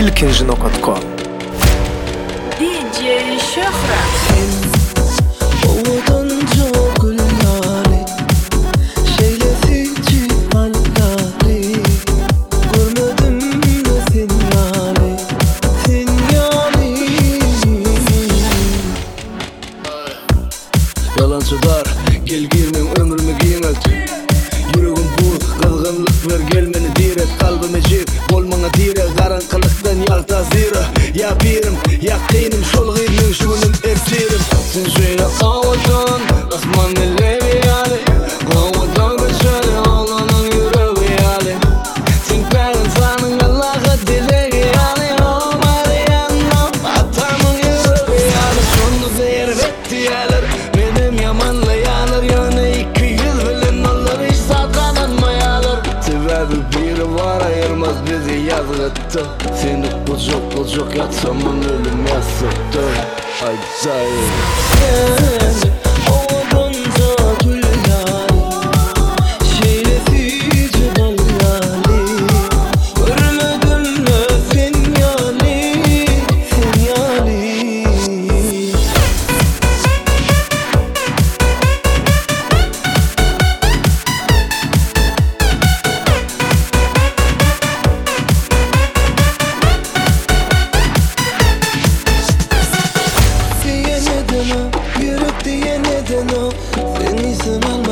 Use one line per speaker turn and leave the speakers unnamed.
ulkinjino.com.
DJ Şöhret.
Ovadan çok lale, şeylesici hallali. Görmedim mi sinyali, sinyali. Yalancılar, gel girmem ömrümü giymek. Yüreğim bul, kızgınlık ver gel beni dire. Kalbime cir, olmana dire. Karanlıktan yalta zira. Ya birim, ya kıyım, şol gıyım, şunum esirim. Sen şöyle havadan, asman elleri yani. Havadan kaçarı, ağlanan yüreği yani. Sen ben insanın Allah'a dileği yani. Olmadı yanım, atamın yüreği yani. Şunu zehir bettiyeler, benim yamanlayanlar. Yani 200 bilen olur, hiç saklananmayalar. Sebebi biri var, ayırmaz bizi yazgıttı. Seni bucuk yatsamın ölüm yasıktı. Acayip. Sen oğlunca tülyali, şeylesici hallali. Görmedim mi sinyali, sinyali. Diye neden o, yürüp diye neden o. Seni seven